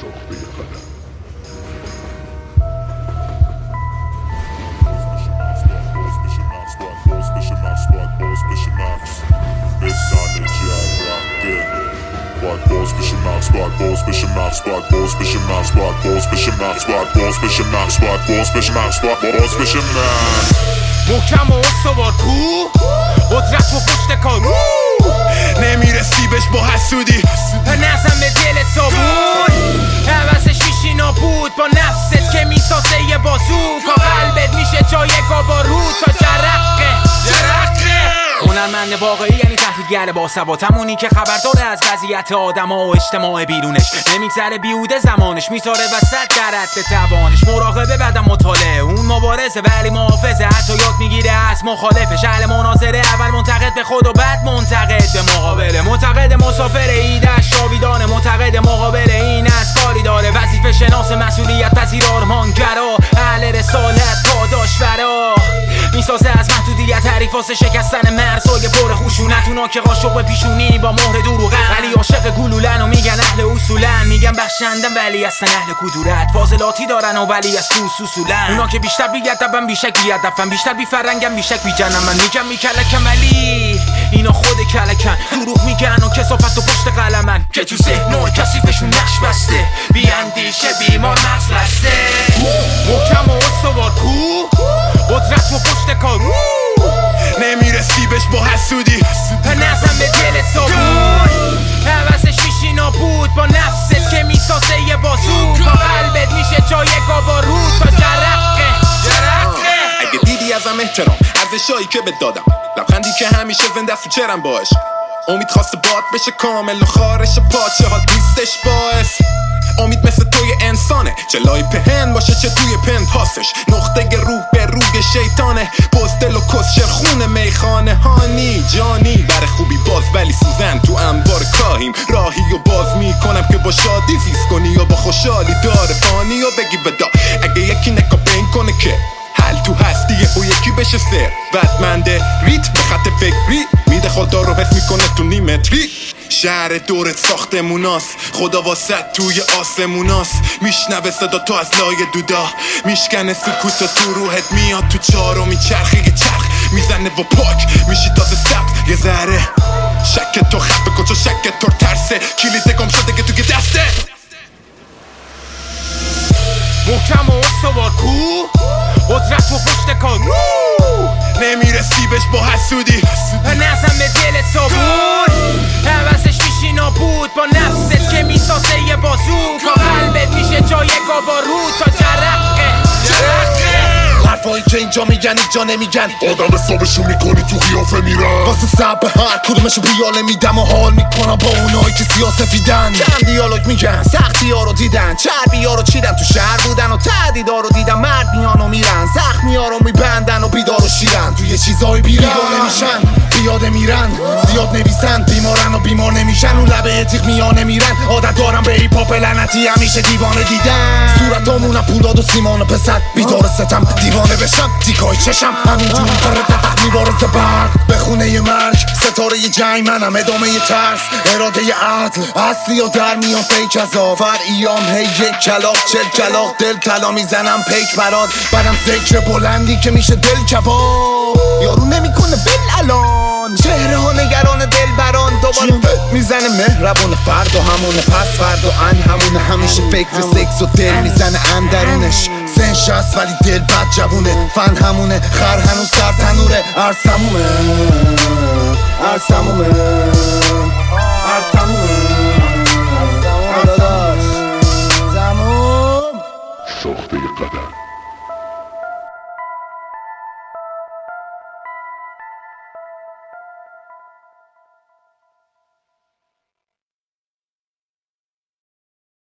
شاخه قدم باید باز بشه مغز باید باز بشه مغز باید باز بشه مغز باید باز بشه مغز باید باز بشه مغز باید باز بشه مغز باید باز بشه مغز محکم و استوار کو قدرت و پشت کار نمیرسی بهش با حسودی نزن به دلت صابون عوضش میشی نابود با نفست که میسازه یه بازوک قلبت میشه جای گابارود تا جرقه هنرمند واقعی یعنی تحلیلگر باسواد، همونی که خبر داره از وضعیت آدما و اجتماع بیرونش، نمیگذره بیهوده زمانش، میذاره وسط در حد توانش. مراقبه بعدم مطالعه، اون مبارزه ولی محافظه، حتی یاد میگیره از مخالفش. اهل مناظره، اول منتقد به خود و بعد منتقد به مقابله. منتقد مسافر ایدش راویدانه، منتقد مقابل این از کاری داره. وظیفه شناس، مسئولیت پذیر، آرمانگرا، اهل رسالت، پاداش ورا. میسازه از محدودیت حریف واسه شکستن مرزای پر خشونت. اونا که قاشق به پیشونی با مهر دروغن، ولی عاشق گلولن و میگن اهل اصولن. میگن بخشندن ولی اصلا اهل کدورت. فاضلاتی دارن و ولی از تو اصولن. اونا که بیشتر بیادبن، بیشک بیادبن، بیشتر بیفرنگن، بیشک بیجنن. من میگم میکلکن ولی اینا خود کلکن. دروغ میگن و کثافت و پشت قلمن، که تو ذهن و کثیفشون نقش بسته. بی اندیشه بیمار مغز بسته. محکم و استوار کو قدرت و پشت کار نمیرسی بهش با حسودی نزن به دلت صابون عوضش میشی نابود با نفست که میسازه یه بازوک قلبت میشه جای گابارود تا جرقه. اگه دیدی ازم احترام، ارزشایی که بهت دادم، لبخندی که همیشه زنده است تو چرم باش. امید خواسته باد بشه کامل و خارش پاچه ها دوستش باعث. امید مثل توی انسانه، چه لای پهن باشه چه توی پنتهاسش. نقطه روح به روی شیطانه، بزدل و کسشر خونه میخانه. هانی جانی بر خوبی باز ولی سوزن تو انبار کاهیم. راهی و باز میکنم که با شادی زیست کنی یا با خوشحالی داره فانی و بگی بدا. اگه یکی نکا بین کنه که حل تو هستیه و یکی بشه سر بدمنده ریت به خط فکری میده خدا رو حس میکنه تو نیمتری. شهر دورت ساختموناست، خدا واسط توی آسموناست. میشنوه صدا تو از لای دودا، میشکنه سکوت و تو روحت میاد تو چارو میچرخی یه چرخ میزنه و پاک میشی تازه سبز یه ذره. شک تو خفه کجا شک تو ترسه، کلید گم شده که توی دسته. محکم و استوار کو قدرت و پشت کار نمیرسی بهش با حسودی نزن به دلت صابون عوضش میشی نابود با نفست که میسازه یه بازوک قلبت میشه جای گابارود تا جرقه. حرفایی که اینجا میگن اینجا نمیگن، آدم حسابشون میکنی تو قیافه میرن. واسه سب هر کدومشو بیاله میدم و حال میکنم با اونایی که سیاسفیدن. کم دیالوگ میگن، سختی ها رو دیدن، چربی ها رو چیدن، تو شهر بودن و تهدیدا رو دیدن. مرد میان و میرن، زخمی ها رو میبندن و بیدار و شیرن. توی چیزای بیگانه میشن، بیاده میرن، زیاد نویسن، بیمارن و بیمار نمیشن. اون لبه تیغ میانه میرن، عادت دارم به ای پاپ لعنتی همیشه دیوانه دیدن. صورتامونم پولاد و سیمان و پسر، بیدار ستم دیوانه بشم، تیکای چشم همینجوری پرد میبارز برق به خونه ی مرگ. ستاره ی جنگ منم، ادامه ی ترس، اراده ی عدل، اصلی و در میان فیک از آفر ایام. هی یک کلاق چل کلاق دل طلا میزنم پیک برات. برم ذکر بلندی که میشه دل کباب، یارو نمیکنه بل الان. چهره ها نگران دل بران، دوباره میزنه مهربون. فرد و همونه پس فرد و ان همونه. همیشه فکر سکس و دل میزنه اندرونش. سن شست ولی دل بد جوونه. فن همونه، خر هنوز سر تنوره. عرص همومه، عرص همومه، عرص همومه.